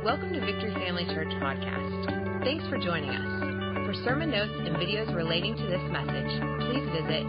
Welcome to Victory Family Church Podcast. Thanks for joining us. For sermon notes and videos relating to this message, please visit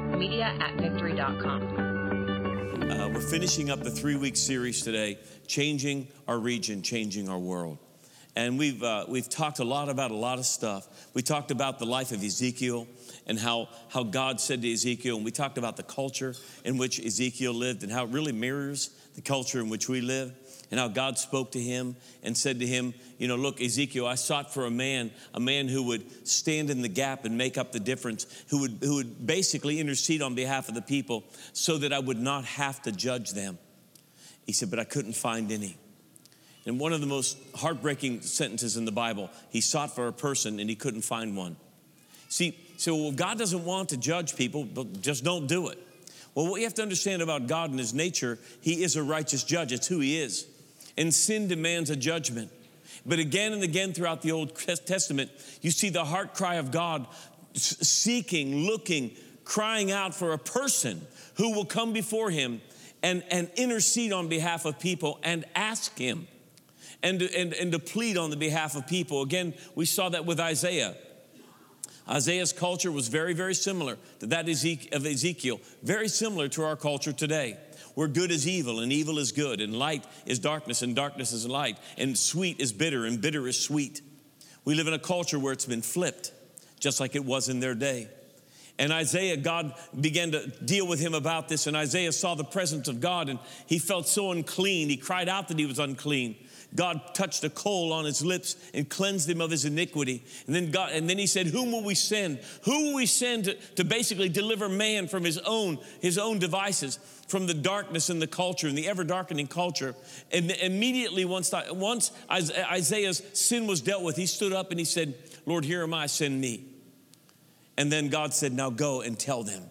media@victory.com. We're finishing up the 3-week series today, Changing Our Region, Changing Our World. And we've talked a lot about a lot of stuff. We talked about the life of Ezekiel and how God said to Ezekiel, and we talked about the culture in which Ezekiel lived and how it really mirrors the culture in which we live, and how God spoke to him and said to him, you know, look, Ezekiel, I sought for a man who would stand in the gap and make up the difference, who would basically intercede on behalf of the people so that I would not have to judge them. He said, but I couldn't find any. And one of the most heartbreaking sentences in the Bible, he sought for a person and he couldn't find one. See, so God doesn't want to judge people, but just don't do it. Well, what you have to understand about God and his nature, he is a righteous judge. It's who he is. And sin demands a judgment. But again and again throughout the Old Testament, you see the heart cry of God seeking, looking, crying out for a person who will come before him and intercede on behalf of people and ask him and to plead on the behalf of people. Again, we saw that with Isaiah. Isaiah's culture was very, very similar to that of Ezekiel, very similar to our culture today, where good is evil and evil is good, and light is darkness and darkness is light, and sweet is bitter and bitter is sweet. We live in a culture where it's been flipped, just like it was in their day. And Isaiah, God began to deal with him about this, and Isaiah saw the presence of God, and he felt so unclean. He cried out that he was unclean. God touched a coal on his lips and cleansed him of his iniquity. And then he said, whom will we send? Who will we send to basically deliver man from his own devices, from the darkness in the culture and the ever-darkening culture? And immediately once Isaiah's sin was dealt with, he stood up and he said, Lord, here am I, send me. And then God said, now go and tell them.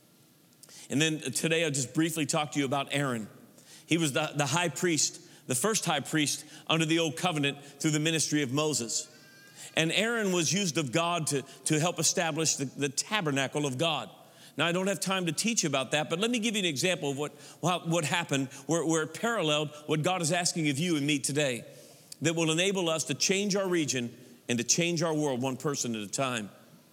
And then today I'll just briefly talk to you about Aaron. He was the high priest, the first high priest under the old covenant through the ministry of Moses. And Aaron was used of God to help establish the tabernacle of God. Now, I don't have time to teach about that, but let me give you an example of what happened where it paralleled what God is asking of you and me today that will enable us to change our region and to change our world one person at a time.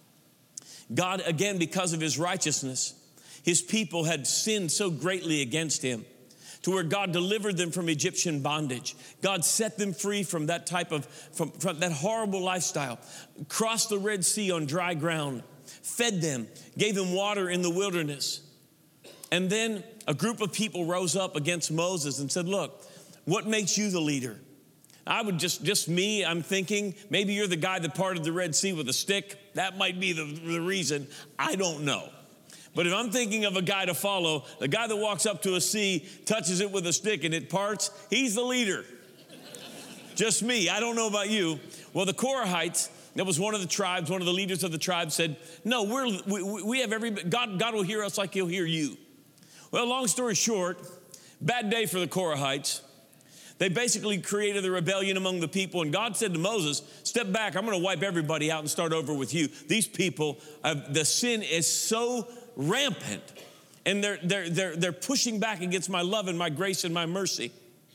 God, again, because of his righteousness, his people had sinned so greatly against him, to where God delivered them from Egyptian bondage. God set them free from that from that horrible lifestyle, crossed the Red Sea on dry ground, fed them, gave them water in the wilderness. And then a group of people rose up against Moses and said, look, what makes you the leader? I would just me, I'm thinking, maybe you're the guy that parted the Red Sea with a stick. That might be the reason. I don't know. But if I'm thinking of a guy to follow, the guy that walks up to a sea, touches it with a stick and it parts, he's the leader. Just me. I don't know about you. Well, the Korahites, that was one of the tribes, one of the leaders of the tribe said, no, we have God will hear us like he'll hear you. Well, long story short, bad day for the Korahites. They basically created a rebellion among the people, and God said to Moses, step back, I'm going to wipe everybody out and start over with you. These people, the sin is so rampant, and they're pushing back against my love and my grace and my mercy.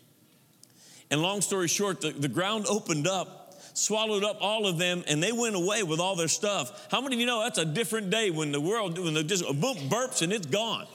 And long story short, the ground opened up, swallowed up all of them, and they went away with all their stuff. How many of you know that's a different day when they just boom, burps and it's gone?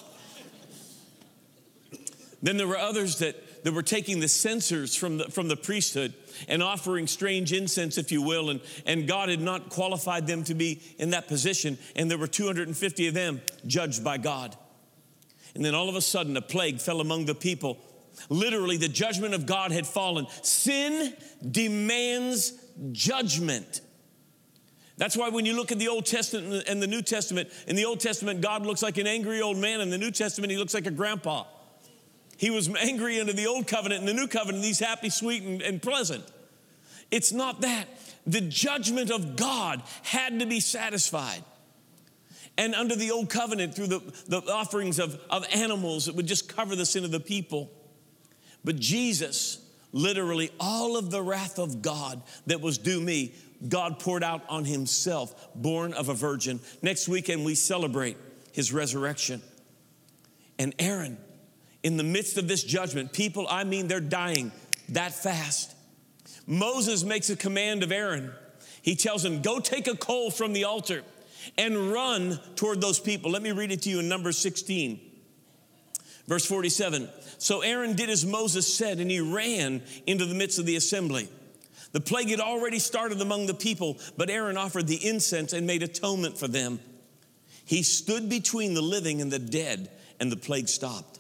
Then there were others that were taking the censers from the priesthood and offering strange incense, if you will, and God had not qualified them to be in that position, and there were 250 of them judged by God. And then all of a sudden, a plague fell among the people. Literally, the judgment of God had fallen. Sin demands judgment. That's why when you look at the Old Testament and the New Testament, in the Old Testament, God looks like an angry old man. In the New Testament, he looks like a grandpa. He was angry under the old covenant. In the new covenant, he's happy, sweet, and pleasant. It's not that. The judgment of God had to be satisfied. And under the old covenant, through the offerings of animals, it would just cover the sin of the people. But Jesus, literally all of the wrath of God that was due me, God poured out on himself, born of a virgin. Next weekend, we celebrate his resurrection. And Aaron, in the midst of this judgment, people, they're dying that fast. Moses makes a command of Aaron. He tells him, go take a coal from the altar and run toward those people. Let me read it to you in Numbers 16, verse 47. So Aaron did as Moses said, and he ran into the midst of the assembly. The plague had already started among the people, but Aaron offered the incense and made atonement for them. He stood between the living and the dead, and the plague stopped.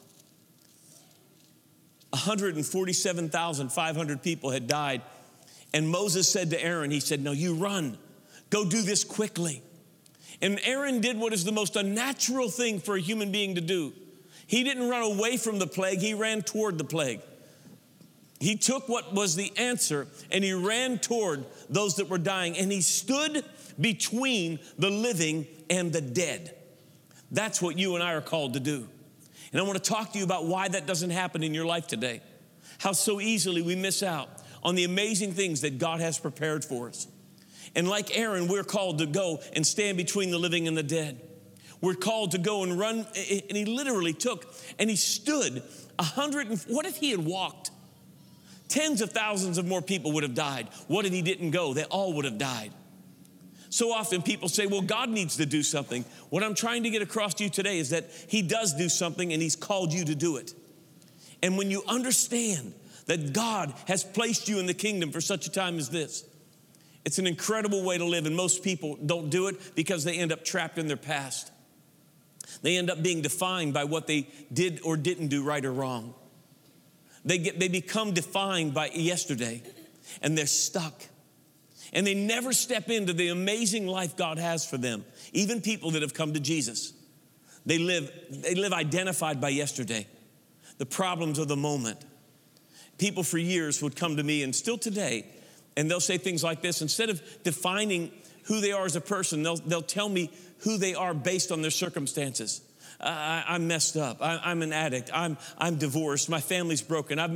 147,500 people had died. And Moses said to Aaron, he said, no, you run. Go do this quickly. And Aaron did what is the most unnatural thing for a human being to do. He didn't run away from the plague. He ran toward the plague. He took what was the answer and he ran toward those that were dying. And he stood between the living and the dead. That's what you and I are called to do. And I want to talk to you about why that doesn't happen in your life today. How so easily we miss out on the amazing things that God has prepared for us. And like Aaron, we're called to go and stand between the living and the dead. We're called to go and run, and he literally took, and he stood what if he had walked? Tens of thousands of more people would have died. What if he didn't go? They all would have died. So often people say, well, God needs to do something. What I'm trying to get across to you today is that he does do something and he's called you to do it. And when you understand that God has placed you in the kingdom for such a time as this, it's an incredible way to live. And most people don't do it because they end up trapped in their past. They end up being defined by what they did or didn't do, right or wrong. They become defined by yesterday, and they're stuck. And they never step into the amazing life God has for them. Even people that have come to Jesus, they live identified by yesterday, the problems of the moment. People for years would come to me, and still today, and they'll say things like this. Instead of defining who they are as a person, they'll tell me who they are based on their circumstances. I'm messed up. I'm an addict. I'm divorced. My family's broken. and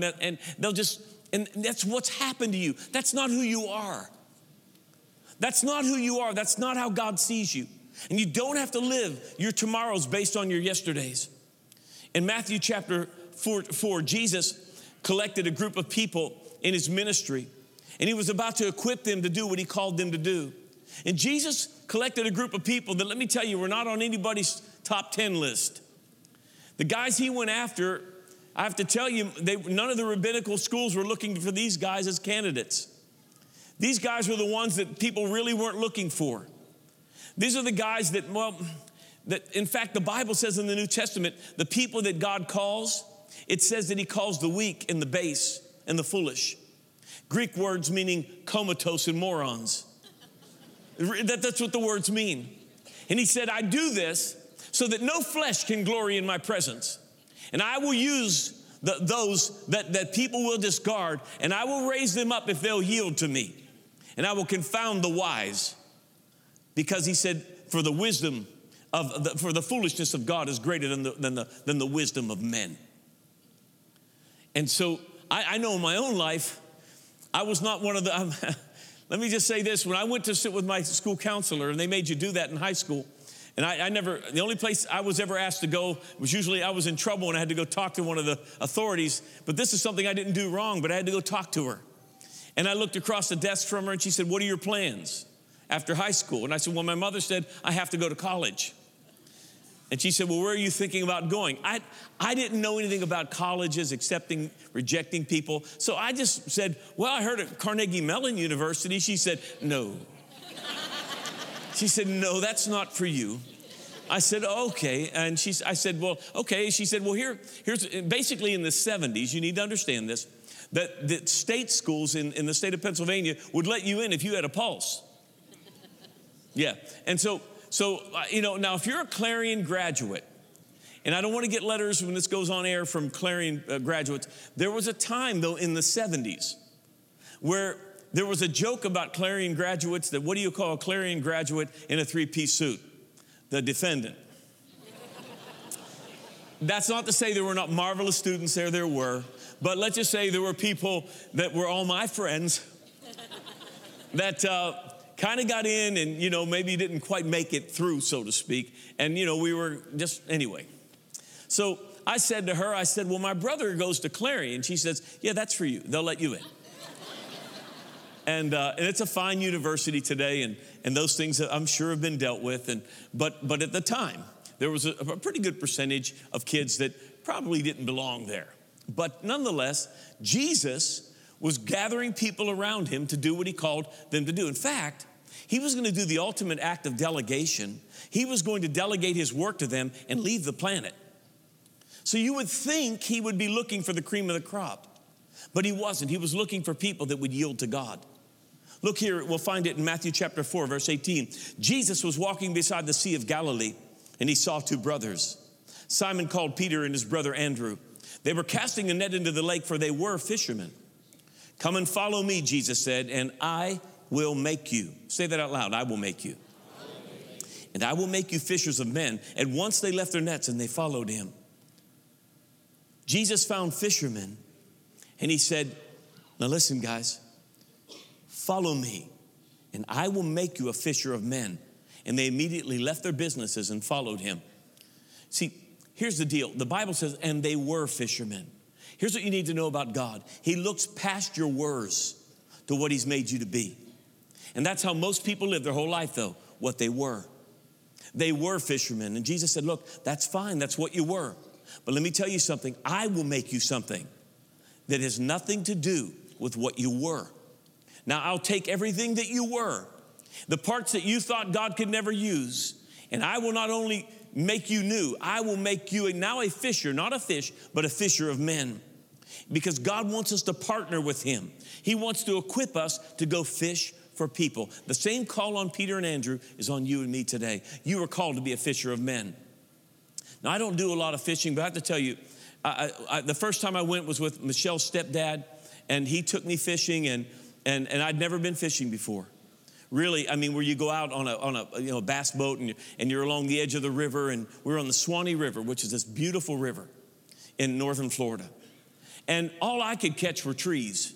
that's what's happened to you. That's not who you are. That's not who you are. That's not how God sees you. And you don't have to live your tomorrows based on your yesterdays. In Matthew chapter 4, Jesus collected a group of people in his ministry, and he was about to equip them to do what he called them to do. And Jesus collected a group of people that, let me tell you, were not on anybody's top 10 list. The guys he went after, I have to tell you, none of the rabbinical schools were looking for these guys as candidates. These guys were the ones that people really weren't looking for. These are the guys that in fact, the Bible says in the New Testament, the people that God calls, it says that he calls the weak and the base and the foolish. Greek words meaning comatose and morons. That's what the words mean. And he said, I do this so that no flesh can glory in my presence. And I will use those that people will discard, and I will raise them up if they'll yield to me. And I will confound the wise. Because he said, for the foolishness of God is greater than the wisdom of men. And so I know in my own life, I was not one of the, let me just say this. When I went to sit with my school counselor, and they made you do that in high school, and the only place I was ever asked to go was usually I was in trouble and I had to go talk to one of the authorities. But this is something I didn't do wrong, but I had to go talk to her. And I looked across the desk from her and she said, what are your plans after high school? And I said, well, my mother said I have to go to college. And she said, well, where are you thinking about going? I didn't know anything about colleges, accepting, rejecting people. So I just said, well, I heard at Carnegie Mellon University. She said, no. She said, no, that's not for you. I said, okay. And I said, well, okay. She said, well, here's basically in the 70s, you need to understand this, that the state schools in the state of Pennsylvania would let you in if you had a pulse. Yeah. And so, now if you're a Clarion graduate, and I don't want to get letters when this goes on air from Clarion graduates, there was a time, though, in the 70s where there was a joke about Clarion graduates that, what do you call a Clarion graduate in a three-piece suit? The defendant. That's not to say there were not marvelous students there were, but let's just say there were people that were all my friends that kind of got in and, maybe didn't quite make it through, so to speak. And, we were just, anyway. So I said to her, well, my brother goes to Clarion. She says, yeah, that's for you. They'll let you in. And it's a fine university today, and those things I'm sure have been dealt with. But at the time, there was a pretty good percentage of kids that probably didn't belong there. But nonetheless, Jesus was gathering people around him to do what he called them to do. In fact, he was going to do the ultimate act of delegation. He was going to delegate his work to them and leave the planet. So you would think he would be looking for the cream of the crop, but he wasn't. He was looking for people that would yield to God. Look here, we'll find it in Matthew chapter 4, verse 18. Jesus was walking beside the Sea of Galilee, and he saw two brothers. Simon called Peter and his brother Andrew. They were casting a net into the lake, for they were fishermen. Come and follow me, Jesus said, and I will make you. Say that out loud. I will make you. And I will make you fishers of men. And once they left their nets and they followed him. Jesus found fishermen, and he said, now listen, guys, follow me, and I will make you a fisher of men. And they immediately left their businesses and followed him. See, here's the deal. The Bible says, and they were fishermen. Here's what you need to know about God. He looks past your words to what he's made you to be. And that's how most people live their whole life, though, what they were. They were fishermen. And Jesus said, look, that's fine. That's what you were. But let me tell you something. I will make you something that has nothing to do with what you were. Now, I'll take everything that you were, the parts that you thought God could never use, and I will not only make you new, I will make you now a fisher, not a fish, but a fisher of men. Because God wants us to partner with him. He wants to equip us to go fish for people. The same call on Peter and Andrew is on you and me today. You are called to be a fisher of men. Now, I don't do a lot of fishing, but I have to tell you, the first time I went was with Michelle's stepdad, and he took me fishing, and I'd never been fishing before. Really, I mean, where you go out on a bass boat, and you're along the edge of the river, and we're on the Swanee River, which is this beautiful river in northern Florida. And all I could catch were trees.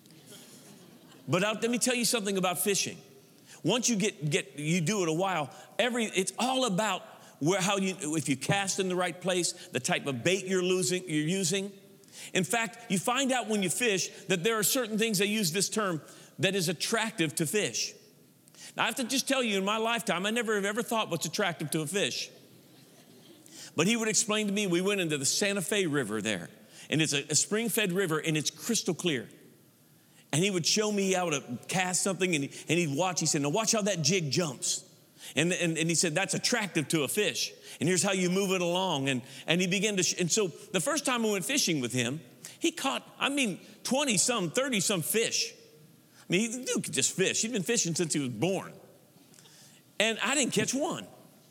But let me tell you something about fishing. Once you you do it a while, it's all about if you cast in the right place, the type of bait you're using. In fact, you find out when you fish that there are certain things, they use this term, that is attractive to fish. Now, I have to just tell you, in my lifetime, I never have ever thought what's attractive to a fish. But he would explain to me, we went into the Santa Fe River there, and it's a spring-fed river, and it's crystal clear. And he would show me how to cast something, and he'd watch. He said, now watch how that jig jumps. And he said, that's attractive to a fish. And here's how you move it along. And he began to, and so the first time I went fishing with him, he caught, 20-some, 30-some fish. I mean, he could just fish. He'd been fishing since he was born. And I didn't catch one.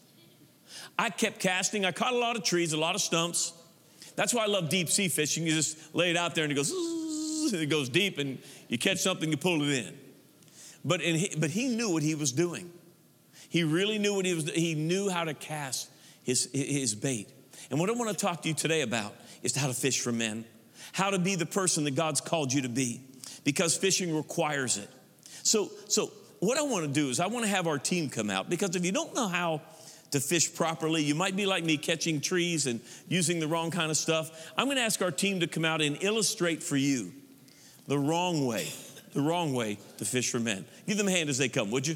I kept casting. I caught a lot of trees, a lot of stumps. That's why I love deep sea fishing. You just lay it out there and it goes deep, and you catch something, you pull it in. But he knew what he was doing. He really knew what he was doing. He knew how to cast his bait. And what I want to talk to you today about is how to fish for men, how to be the person that God's called you to be, because fishing requires it. So what I want to do is I want to have our team come out, because if you don't know how to fish properly, you might be like me, catching trees and using the wrong kind of stuff. I'm going to ask our team to come out and illustrate for you the wrong way to fish for men. Give them a hand as they come, would you?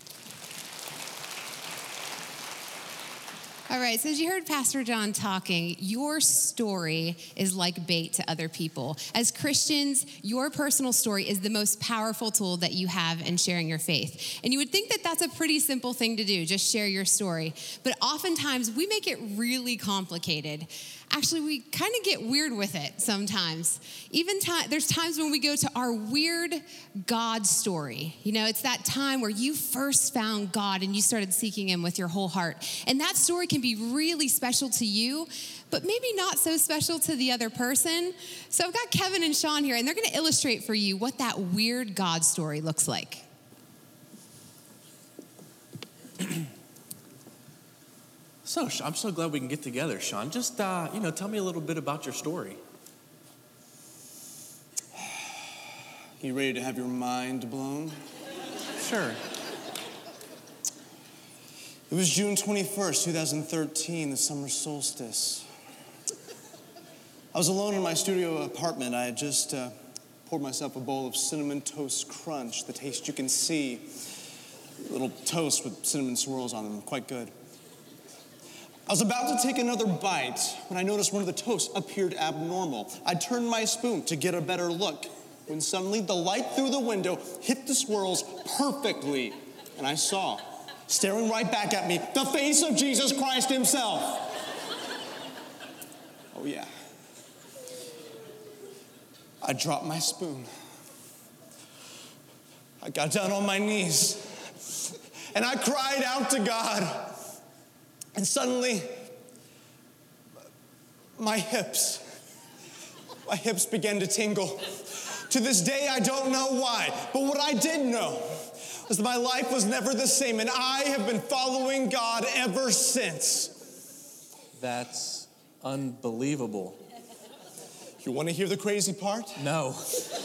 All right, so as you heard Pastor John talking, your story is like bait to other people. As Christians, your personal story is the most powerful tool that you have in sharing your faith. And you would think that that's a pretty simple thing to do, just share your story. But oftentimes, we make it really complicated. Actually, we kind of get weird with it sometimes. There's times when we go to our weird God story. You know, it's that time where you first found God and you started seeking him with your whole heart. And that story can be really special to you, but maybe not so special to the other person. So I've got Kevin and Sean here, and they're going to illustrate for you what that weird God story looks like. So, I'm so glad we can get together, Sean. Just, tell me a little bit about your story. You ready to have your mind blown? Sure. It was June 21st, 2013, the summer solstice. I was alone in my studio apartment. I had just poured myself a bowl of Cinnamon Toast Crunch, the taste you can see. Little toast with cinnamon swirls on them, quite good. I was about to take another bite when I noticed one of the toasts appeared abnormal. I turned my spoon to get a better look, when suddenly the light through the window hit the swirls perfectly, and I saw, staring right back at me, the face of Jesus Christ himself. Oh yeah. I dropped my spoon. I got down on my knees, and I cried out to God. And suddenly, my hips began to tingle. To this day, I don't know why, but what I did know was that my life was never the same, and I have been following God ever since. That's unbelievable. You want to hear the crazy part? No.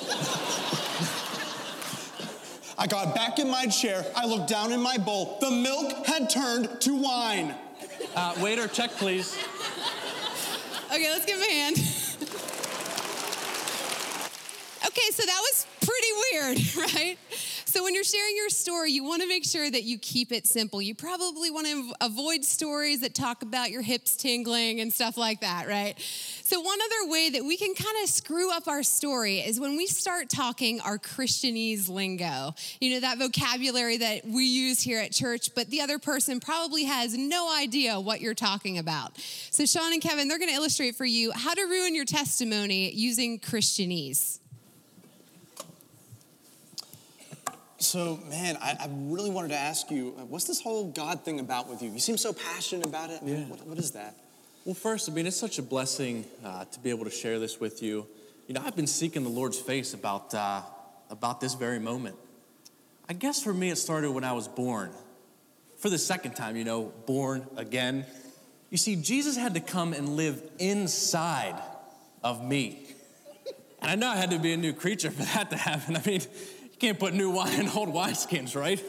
I got back in my chair, I looked down in my bowl. The milk had turned to wine. Waiter, check, please. Okay, let's give him a hand. Okay, so that was pretty weird, right? So when you're sharing your story, you want to make sure that you keep it simple. You probably want to avoid stories that talk about your hips tingling and stuff like that, right? So one other way that we can kind of screw up our story is when we start talking our Christianese lingo. You know, that vocabulary that we use here at church, but the other person probably has no idea what you're talking about. So Sean and Kevin, they're going to illustrate for you how to ruin your testimony using Christianese. So, man, I really wanted to ask you, what's this whole God thing about with you? You seem so passionate about it. I mean, what is that? Well, first, I mean, it's such a blessing to be able to share this with you. You know, I've been seeking the Lord's face about this very moment. I guess for me, it started when I was born. For the second time, you know, born again. You see, Jesus had to come and live inside of me. And I know I had to be a new creature for that to happen. I mean, you can't put new wine in old wineskins, right?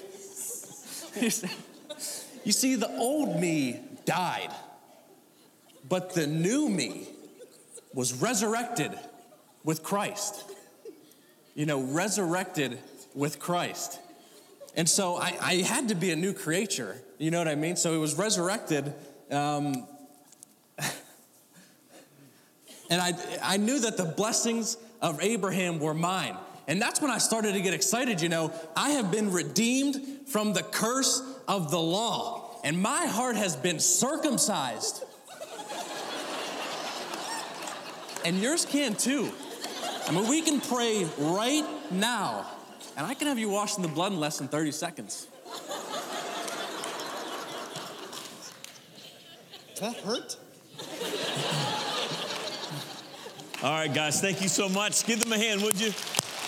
You see, the old me died, but the new me was resurrected with Christ. You know, resurrected with Christ. And so I had to be a new creature, you know what I mean? So it was resurrected, and I knew that the blessings of Abraham were mine. And that's when I started to get excited, you know. I have been redeemed from the curse of the law, and my heart has been circumcised. And yours can too. I mean, we can pray right now, and I can have you washed in the blood in less than 30 seconds. Does that hurt? All right, guys, thank you so much. Give them a hand, would you?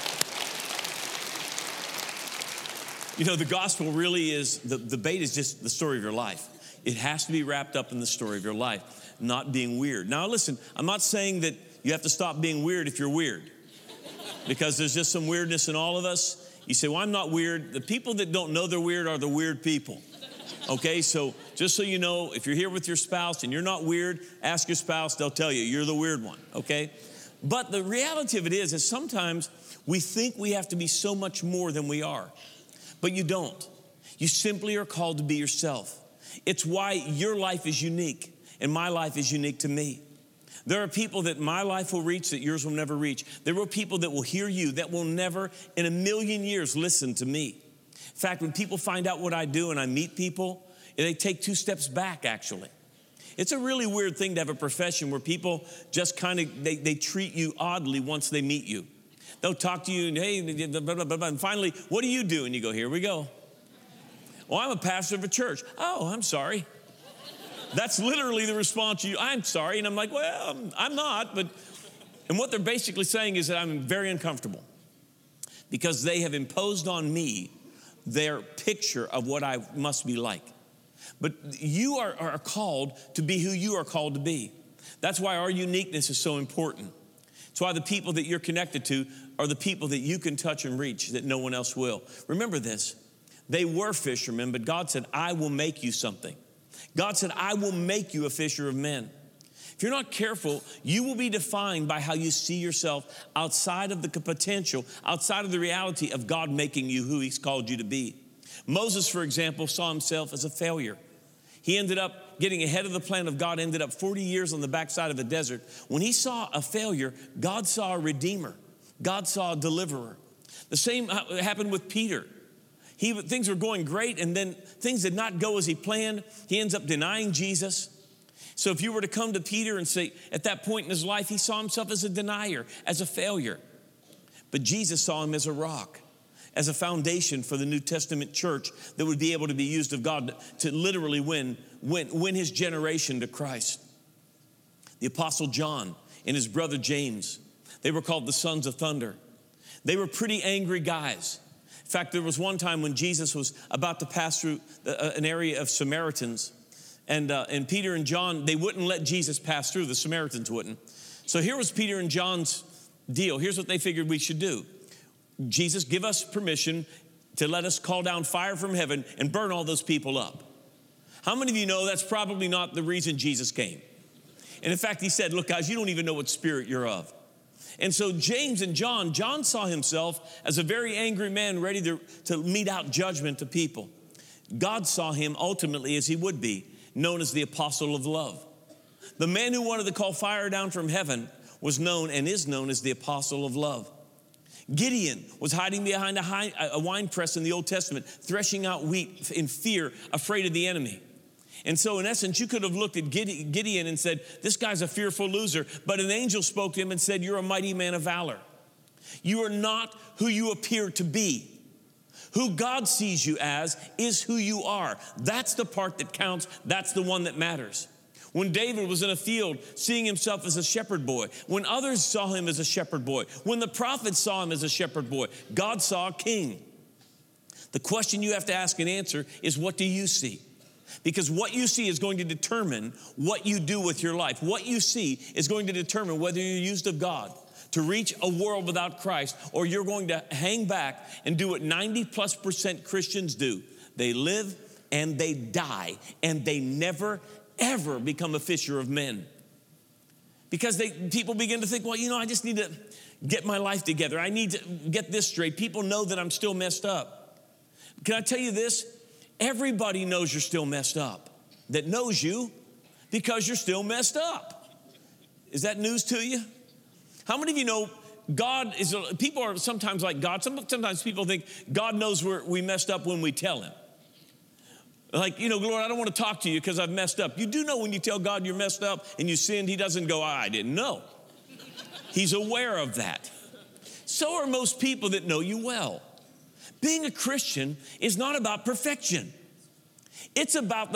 You know, the gospel really is, the debate is just the story of your life. It has to be wrapped up in the story of your life, not being weird. Now, listen, I'm not saying that you have to stop being weird if you're weird, because there's just some weirdness in all of us. You say, well, I'm not weird. The people that don't know they're weird are the weird people. Okay, so just so you know, if you're here with your spouse and you're not weird, ask your spouse, they'll tell you, you're the weird one, okay? But the reality of it is sometimes we think we have to be so much more than we are. But you don't. You simply are called to be yourself. It's why your life is unique and my life is unique to me. There are people that my life will reach that yours will never reach. There are people that will hear you that will never in a million years listen to me. In fact, when people find out what I do and I meet people, they take 2 steps back, actually. It's a really weird thing to have a profession where people just kind of, they treat you oddly once they meet you. They'll talk to you and, hey, blah, blah, blah, blah, and finally, what do you do? And you go, here we go. Well, I'm a pastor of a church. Oh, I'm sorry. That's literally the response I'm sorry. And I'm like, well, I'm not. And what they're basically saying is that I'm very uncomfortable because they have imposed on me their picture of what I must be like. But you are called to be who you are called to be. That's why our uniqueness is so important. It's why the people that you're connected to are the people that you can touch and reach that no one else will. Remember this. They were fishermen, but God said, I will make you something. God said, I will make you a fisher of men. if you're not careful, you will be defined by how you see yourself outside of the potential, outside of the reality of God making you who he's called you to be. Moses, for example, saw himself as a failure. He ended up getting ahead of the plan of God, ended up 40 years on the backside of the desert. When he saw a failure, God saw a redeemer. God saw a deliverer. The same happened with Peter. Things were going great, and then things did not go as he planned. He ends up denying Jesus. So if you were to come to Peter and say, at that point in his life, he saw himself as a denier, as a failure. But Jesus saw him as a rock, as a foundation for the New Testament church that would be able to be used of God to literally win his generation to Christ. The Apostle John and his brother James, they were called the sons of thunder. They were pretty angry guys. In fact, there was one time when Jesus was about to pass through an area of Samaritans, and Peter and John, they wouldn't let Jesus pass through. The Samaritans wouldn't. So here was Peter and John's deal. Here's what they figured we should do. Jesus, give us permission to let us call down fire from heaven and burn all those people up. How many of you know that's probably not the reason Jesus came? And in fact, he said, look, guys, you don't even know what spirit you're of. And so James and John saw himself as a very angry man ready to mete out judgment to people. God saw him ultimately as he would be, known as the apostle of love. The man who wanted to call fire down from heaven was known and is known as the apostle of love. Gideon was hiding behind a wine press in the Old Testament, threshing out wheat in fear, afraid of the enemy. And so in essence, you could have looked at Gideon and said, this guy's a fearful loser. But an angel spoke to him and said, you're a mighty man of valor. You are not who you appear to be. Who God sees you as is who you are. That's the part that counts. That's the one that matters. When David was in a field seeing himself as a shepherd boy, when others saw him as a shepherd boy, when the prophets saw him as a shepherd boy, God saw a king. The question you have to ask and answer is, what do you see? Because what you see is going to determine what you do with your life. What you see is going to determine whether you're used of God to reach a world without Christ, or you're going to hang back and do what 90+% Christians do. They live and they die, and they never, ever become a fisher of men. Because people begin to think, well, I just need to get my life together. I need to get this straight. People know that I'm still messed up. Can I tell you this? Everybody knows you're still messed up that knows you, because you're still messed up. Is that news to you? How many of you know people are sometimes like God. Sometimes people think God knows where we messed up when we tell him. Like, Lord, I don't want to talk to you because I've messed up. You do know when you tell God you're messed up and you sinned, he doesn't go, I didn't know. He's aware of that. So are most people that know you well. Being a Christian is not about perfection. It's about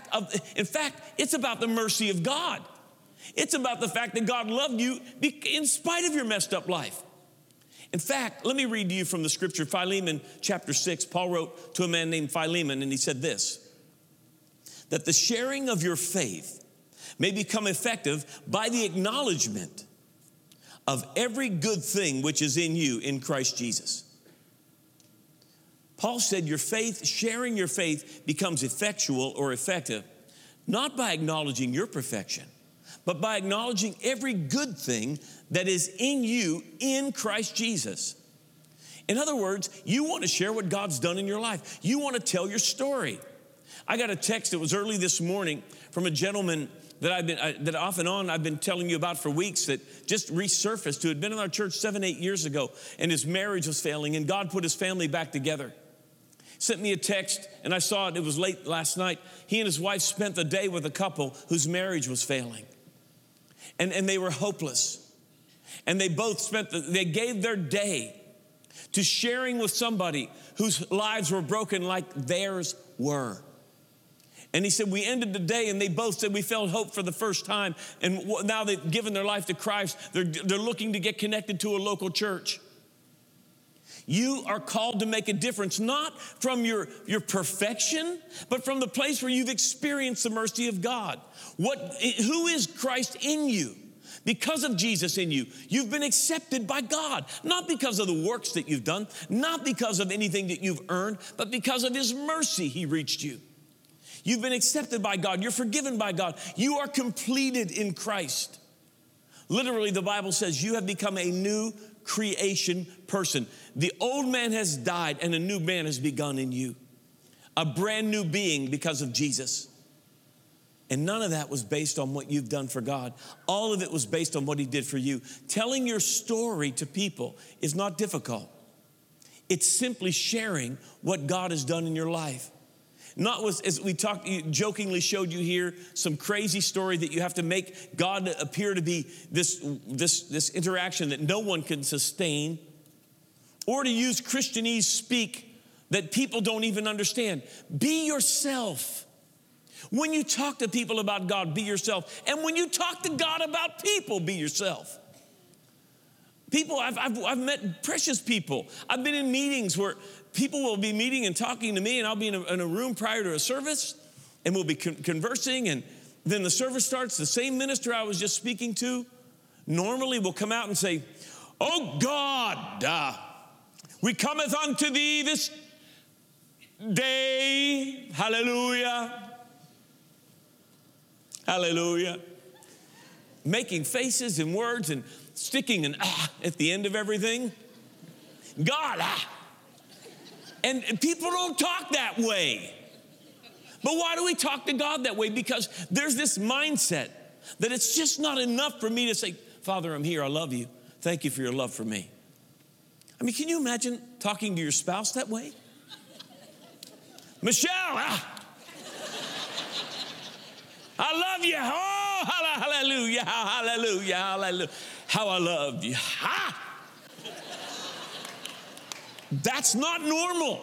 it's about the mercy of God. It's about the fact that God loved you in spite of your messed up life. In fact, let me read to you from the scripture, Philemon chapter 6. Paul wrote to a man named Philemon, and he said this, that the sharing of your faith may become effective by the acknowledgement of every good thing which is in you in Christ Jesus. Paul said sharing your faith becomes effectual or effective, not by acknowledging your perfection, but by acknowledging every good thing that is in you in Christ Jesus. In other words, you want to share what God's done in your life. You want to tell your story. I got a text that was early this morning from a gentleman that off and on I've been telling you about for weeks, that just resurfaced, who had been in our church 7-8 years ago, and his marriage was failing, and God put his family back together. Sent me a text, and I saw it. It was late last night. He and his wife spent the day with a couple whose marriage was failing. And they were hopeless. And they both they gave their day to sharing with somebody whose lives were broken like theirs were. And he said, we ended the day, and they both said, we felt hope for the first time. And now they've given their life to Christ. They're looking to get connected to a local church. You are called to make a difference, not from your perfection, but from the place where you've experienced the mercy of God. Who is Christ in you? Because of Jesus in you, you've been accepted by God, not because of the works that you've done, not because of anything that you've earned, but because of his mercy, he reached you. You've been accepted by God. You're forgiven by God. You are completed in Christ. Literally, the Bible says you have become a new creation person. The old man has died and a new man has begun in you. A brand new being because of Jesus. And none of that was based on what you've done for God. All of it was based on what he did for you. Telling your story to people is not difficult. It's simply sharing what God has done in your life. Not with, as we talked, jokingly showed you here, some crazy story that you have to make God appear to be this interaction that no one can sustain, or to use Christianese speak that people don't even understand. Be yourself. When you talk to people about God, be yourself. And when you talk to God about people, be yourself. People, I've met precious people. I've been in meetings where people will be meeting and talking to me, and I'll be in a room prior to a service, and we'll be conversing, and then the service starts. The same minister I was just speaking to normally will come out and say, "Oh God, we cometh unto thee this day, hallelujah, hallelujah," making faces and words and sticking an at the end of everything. God, And people don't talk that way. But why do we talk to God that way? Because there's this mindset that it's just not enough for me to say, "Father, I'm here, I love you. Thank you for your love for me." I mean, can you imagine talking to your spouse that way? "Michelle, I love you. Oh, hallelujah, hallelujah, hallelujah. How I love you." That's not normal.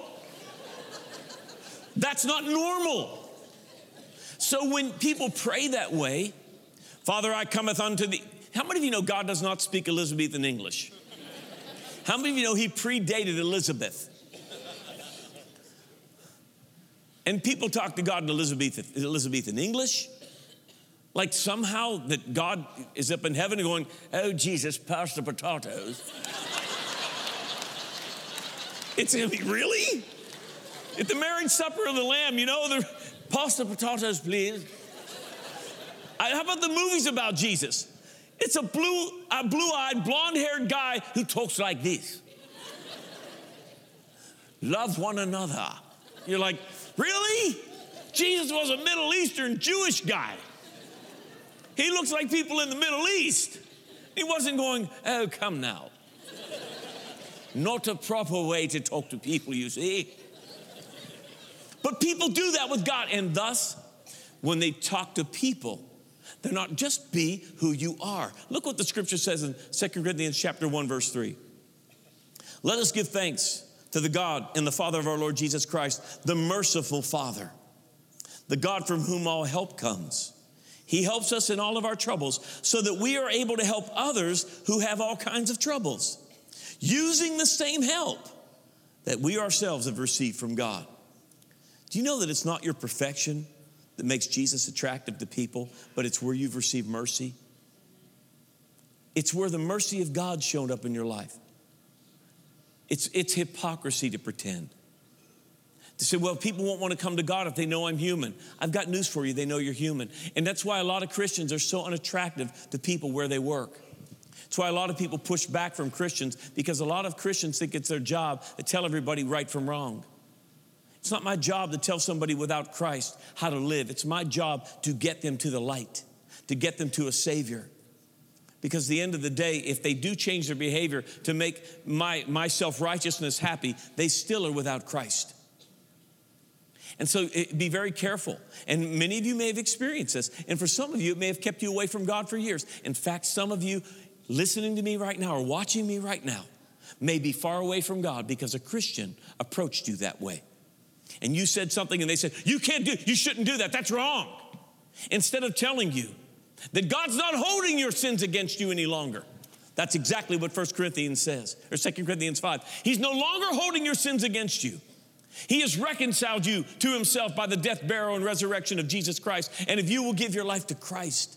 That's not normal. So when people pray that way, "Father, I cometh unto thee." How many of you know God does not speak Elizabethan English? How many of you know he predated Elizabeth? And people talk to God in Elizabethan English, like somehow that God is up in heaven and going, "Oh, Jesus, pass the potatoes." It's really? At the marriage supper of the Lamb, pass the potatoes, please. How about the movies about Jesus? It's a blue-eyed, blonde-haired guy who talks like this. "Love one another." You're like, really? Jesus was a Middle Eastern Jewish guy. He looks like people in the Middle East. He wasn't going, "Oh, come now." Not a proper way to talk to people, you see. But people do that with God. And thus, when they talk to people, they're not just be who you are. Look what the scripture says in 2 Corinthians chapter 1, verse 3. "Let us give thanks to the God and the Father of our Lord Jesus Christ, the merciful Father, the God from whom all help comes. He helps us in all of our troubles so that we are able to help others who have all kinds of troubles, using the same help that we ourselves have received from God." Do you know that it's not your perfection that makes Jesus attractive to people, but it's where you've received mercy? It's where the mercy of God showed up in your life. It's hypocrisy to pretend. To say, "Well, people won't want to come to God if they know I'm human." I've got news for you. They know you're human. And that's why a lot of Christians are so unattractive to people where they work. That's why a lot of people push back from Christians, because a lot of Christians think it's their job to tell everybody right from wrong. It's not my job to tell somebody without Christ how to live. It's my job to get them to the light, to get them to a Savior. Because at the end of the day, if they do change their behavior to make my self-righteousness happy, they still are without Christ. And so be very careful. And many of you may have experienced this. And for some of you, it may have kept you away from God for years. In fact, some of you listening to me right now or watching me right now may be far away from God because a Christian approached you that way. And you said something and they said, you shouldn't do that. That's wrong. Instead of telling you that God's not holding your sins against you any longer. That's exactly what 1 Corinthians says, or 2 Corinthians 5. He's no longer holding your sins against you. He has reconciled you to himself by the death, burial, and resurrection of Jesus Christ. And if you will give your life to Christ,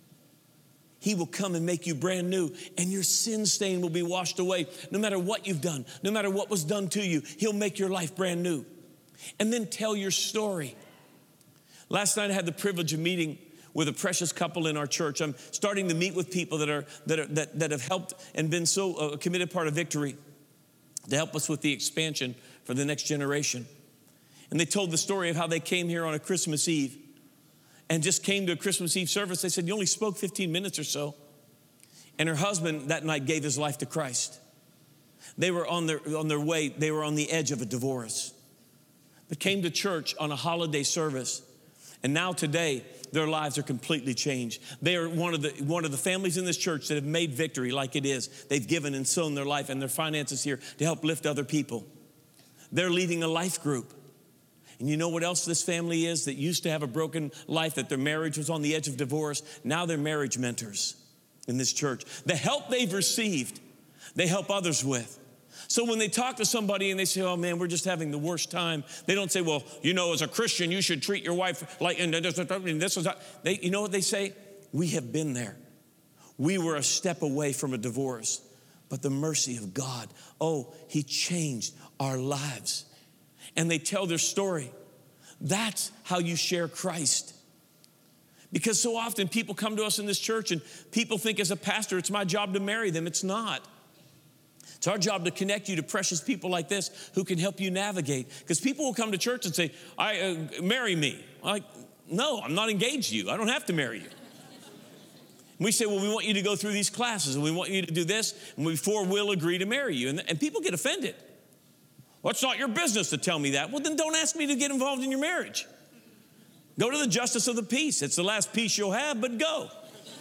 he will come and make you brand new, and your sin stain will be washed away. No matter what you've done, no matter what was done to you, he'll make your life brand new. And then tell your story. Last night I had the privilege of meeting with a precious couple in our church. I'm starting to meet with people that have helped and been so a committed part of Victory to help us with the expansion for the next generation. And they told the story of how they came here on a Christmas Eve and just came to a Christmas Eve service. They said, you only spoke 15 minutes or so. And her husband that night gave his life to Christ. They were on their way. They were on the edge of a divorce, but came to church on a holiday service. And now today, their lives are completely changed. They are one of the families in this church that have made Victory like it is. They've given and sown their life and their finances here to help lift other people. They're leading a life group. And you know what else this family is that used to have a broken life, that their marriage was on the edge of divorce? Now they're marriage mentors in this church. The help they've received, they help others with. So when they talk to somebody and they say, oh man, we're just having the worst time, they don't say, well, you know, as a Christian, you should treat your wife like, and this was, you know what they say? We have been there. We were a step away from a divorce, but the mercy of God, oh, he changed our lives. And they tell their story. That's how you share Christ. Because so often people come to us in this church and people think as a pastor, it's my job to marry them. It's not. It's our job to connect you to precious people like this who can help you navigate. Because people will come to church and say, marry me. I'm like, no, I'm not engaged to you. I don't have to marry you. And we say, well, we want you to go through these classes and we want you to do this and before we'll agree to marry you. And people get offended. Well, it's not your business to tell me that. Well, then don't ask me to get involved in your marriage. Go to the justice of the peace. It's the last peace you'll have, but go.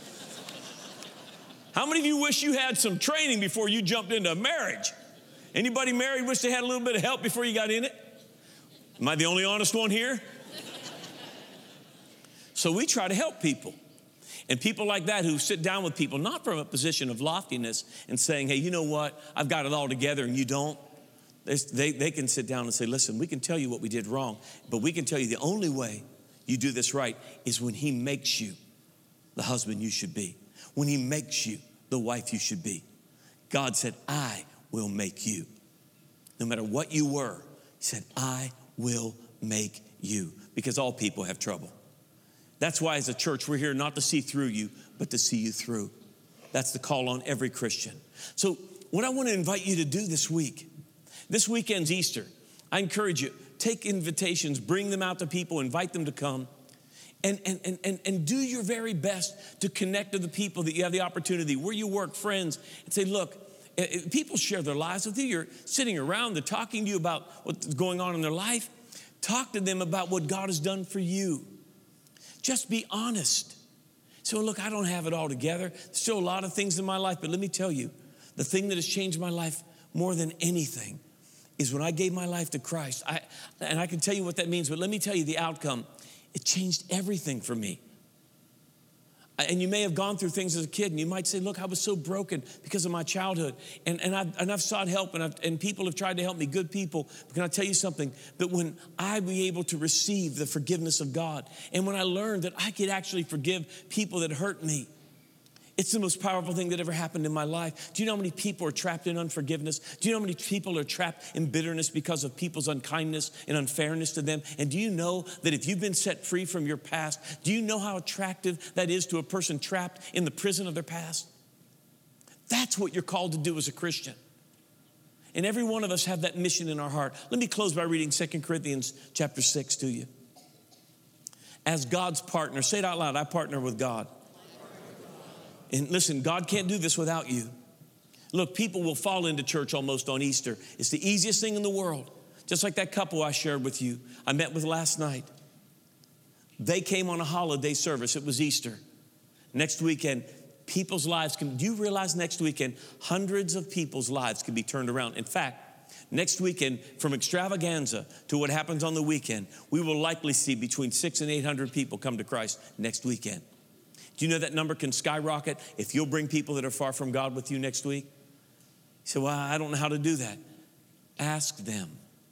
How many of you wish you had some training before you jumped into a marriage? Anybody married wish they had a little bit of help before you got in it? Am I the only honest one here? So we try to help people. And people like that who sit down with people, not from a position of loftiness and saying, hey, you know what? I've got it all together and you don't. They can sit down and say, listen, we can tell you what we did wrong, but we can tell you the only way you do this right is when he makes you the husband you should be. When he makes you the wife you should be. God said, I will make you. No matter what you were, he said, I will make you. Because all people have trouble. That's why as a church, we're here not to see through you, but to see you through. That's the call on every Christian. So what I want to invite you to do this weekend's Easter. I encourage you, take invitations, bring them out to people, invite them to come. And do your very best to connect to the people that you have the opportunity, where you work, friends, and say, look, people share their lives with you. You're sitting around, they're talking to you about what's going on in their life. Talk to them about what God has done for you. Just be honest. So look, I don't have it all together. There's still a lot of things in my life, but let me tell you, the thing that has changed my life more than anything is when I gave my life to Christ. And I can tell you what that means, but let me tell you the outcome. It changed everything for me. And you may have gone through things as a kid, and you might say, look, I was so broken because of my childhood. And I've sought help, and people have tried to help me, good people. But can I tell you something? That when I be able to receive the forgiveness of God, and when I learned that I could actually forgive people that hurt me, it's the most powerful thing that ever happened in my life. Do you know how many people are trapped in unforgiveness? Do you know how many people are trapped in bitterness because of people's unkindness and unfairness to them? And do you know that if you've been set free from your past, do you know how attractive that is to a person trapped in the prison of their past? That's what you're called to do as a Christian. And every one of us have that mission in our heart. Let me close by reading 2 Corinthians chapter 6 to you. As God's partner, say it out loud, I partner with God. And listen, God can't do this without you. Look, people will fall into church almost on Easter. It's the easiest thing in the world. Just like that couple I shared with you, I met with last night. They came on a holiday service. It was Easter. Next weekend, people's lives do you realize next weekend, hundreds of people's lives can be turned around? In fact, next weekend, from extravaganza to what happens on the weekend, we will likely see between 600 and 800 people come to Christ next weekend. Do you know that number can skyrocket if you'll bring people that are far from God with you next week? You say, well, I don't know how to do that. Ask them.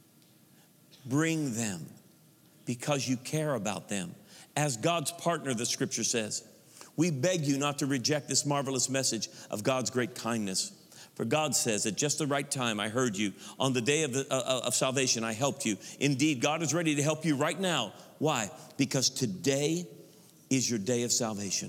Bring them because you care about them. As God's partner, the scripture says, we beg you not to reject this marvelous message of God's great kindness. For God says, at just the right time, I heard you. On the day of salvation, I helped you. Indeed, God is ready to help you right now Why? Because today is your day of salvation.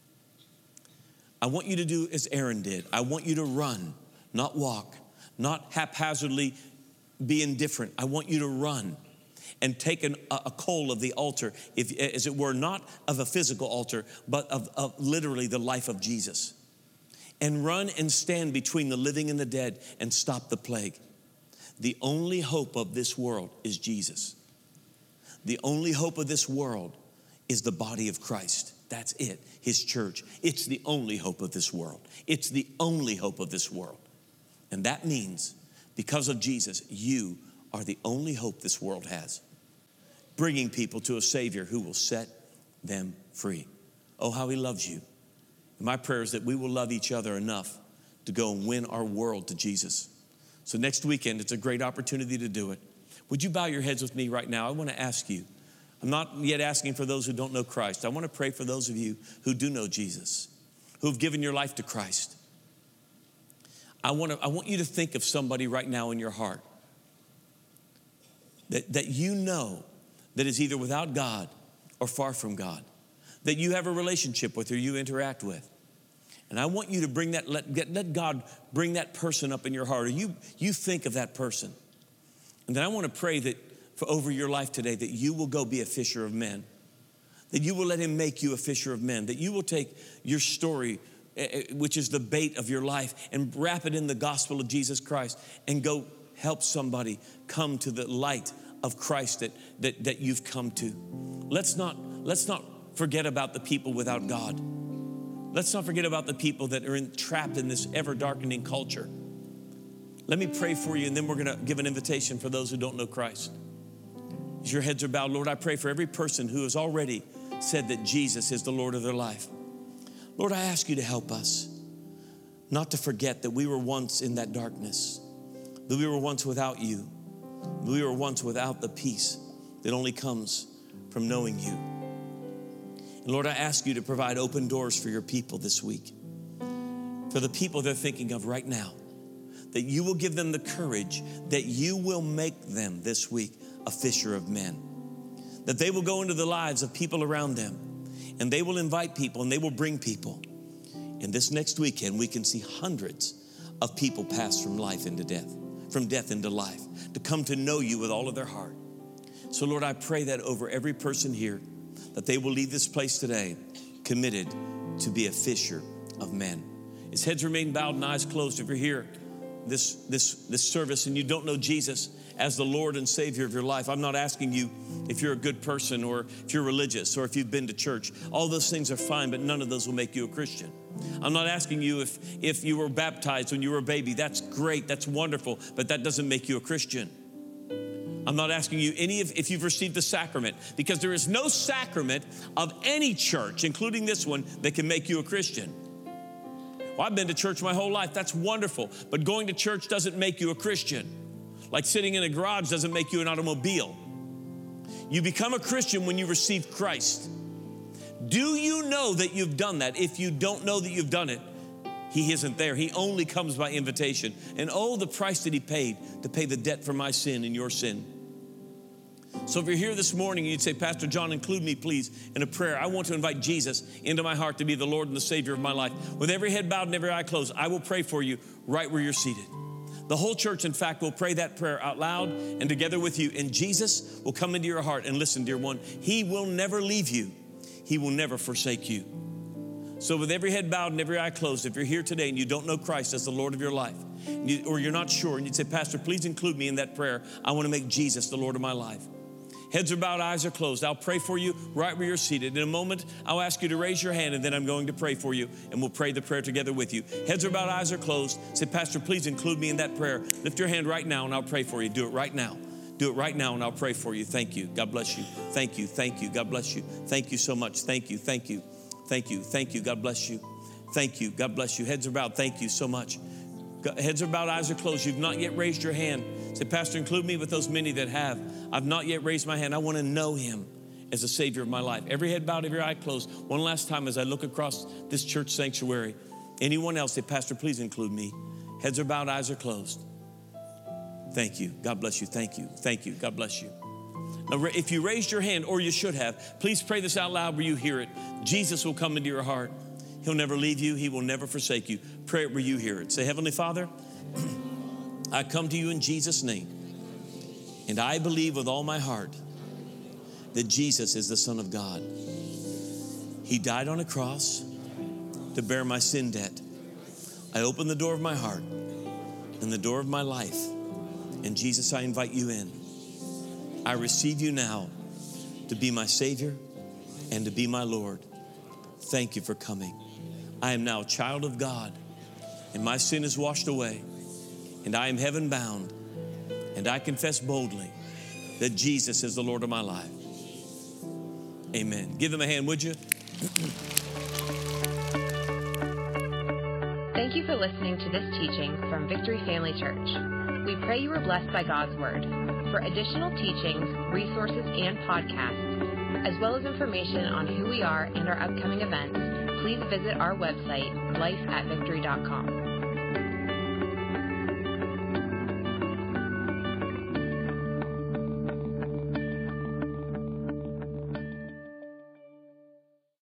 I want you to do as Aaron did. I want you to run, not walk, not haphazardly be indifferent. I want you to run and take a coal of the altar, if, as it were, not of a physical altar, but of literally the life of Jesus. And run and stand between the living and the dead and stop the plague. The only hope of this world is Jesus. The only hope of this world is the body of Christ. That's it, his church. It's the only hope of this world. It's the only hope of this world. And that means, because of Jesus, you are the only hope this world has. Bringing people to a Savior who will set them free. Oh, how he loves you. And my prayer is that we will love each other enough to go and win our world to Jesus. So next weekend, it's a great opportunity to do it. Would you bow your heads with me right now? I want to ask you. I'm not yet asking for those who don't know Christ. I want to pray for those of you who do know Jesus, who have given your life to Christ. I want you to think of somebody right now in your heart that you know that is either without God or far from God, that you have a relationship with or you interact with. And I want you to bring that, let God bring that person up in your heart, or you think of that person. And then I want to pray that over your life today, that you will go be a fisher of men, that you will let him make you a fisher of men, that you will take your story, which is the bait of your life, and wrap it in the gospel of Jesus Christ and go help somebody come to the light of Christ that you've come to. Let's not forget about the people without God. Let's not forget about the people that are trapped in this ever-darkening culture. Let me pray for you, and then we're going to give an invitation for those who don't know Christ. As your heads are bowed, Lord, I pray for every person who has already said that Jesus is the Lord of their life. Lord, I ask you to help us not to forget that we were once in that darkness, that we were once without you, that we were once without the peace that only comes from knowing you. And Lord, I ask you to provide open doors for your people this week, for the people they're thinking of right now, that you will give them the courage, that you will make them this week a fisher of men, that they will go into the lives of people around them, and they will invite people and they will bring people. And this next weekend, we can see hundreds of people pass from life into death, from death into life, to come to know you with all of their heart. So Lord, I pray that over every person here, that they will leave this place today committed to be a fisher of men. As heads remain bowed and eyes closed, if you're here this service and you don't know Jesus as the Lord and Savior of your life, I'm not asking you if you're a good person or if you're religious or if you've been to church. All those things are fine, but none of those will make you a Christian. I'm not asking you if you were baptized when you were a baby. That's great, that's wonderful, but that doesn't make you a Christian. I'm not asking you if you've received the sacrament, because there is no sacrament of any church, including this one, that can make you a Christian. Well, I've been to church my whole life. That's wonderful. But going to church doesn't make you a Christian. Like sitting in a garage doesn't make you an automobile. You become a Christian when you receive Christ. Do you know that you've done that? If you don't know that you've done it, he isn't there. He only comes by invitation. And oh, the price that he paid to pay the debt for my sin and your sin. So if you're here this morning and you'd say, Pastor John, include me, please, in a prayer. I want to invite Jesus into my heart to be the Lord and the Savior of my life. With every head bowed and every eye closed, I will pray for you right where you're seated. The whole church, in fact, will pray that prayer out loud and together with you. And Jesus will come into your heart. And listen, dear one, he will never leave you. He will never forsake you. So with every head bowed and every eye closed, if you're here today and you don't know Christ as the Lord of your life, or you're not sure, and you'd say, Pastor, please include me in that prayer. I want to make Jesus the Lord of my life. Heads are bowed, eyes are closed. I'll pray for you right where you're seated. In a moment, I'll ask you to raise your hand, and then I'm going to pray for you, and we'll pray the prayer together with you. Heads are bowed, eyes are closed. Say, Pastor, please include me in that prayer. Lift your hand right now, and I'll pray for you. Do it right now. Do it right now, and I'll pray for you. Thank you. God bless you. Thank you. Thank you. God bless you. Thank you so much. Thank you. Thank you. Thank you. Thank you. God bless you. Thank you. God bless you. Heads are bowed. Thank you so much. Heads are bowed, eyes are closed. You've not yet raised your hand. Say, Pastor, include me with those many that have. I've not yet raised my hand. I want to know him as the Savior of my life. Every head bowed, every eye closed. One last time as I look across this church sanctuary. Anyone else, say, Pastor, please include me. Heads are bowed, eyes are closed. Thank you. God bless you. Thank you. Thank you. God bless you. Now, if you raised your hand, or you should have, please pray this out loud where you hear it. Jesus will come into your heart. He'll never leave you. He will never forsake you. Pray it where you hear it. Say, Heavenly Father, I come to you in Jesus' name, and I believe with all my heart that Jesus is the Son of God. He died on a cross to bear my sin debt. I open the door of my heart and the door of my life. And Jesus, I invite you in. I receive you now to be my Savior and to be my Lord. Thank you for coming. I am now a child of God, and my sin is washed away, and I am heaven bound, and I confess boldly that Jesus is the Lord of my life. Amen. Give him a hand, would you? Thank you for listening to this teaching from Victory Family Church. We pray you were blessed by God's Word. For additional teachings, resources, and podcasts, as well as information on who we are and our upcoming events, please visit our website, lifeatvictory.com.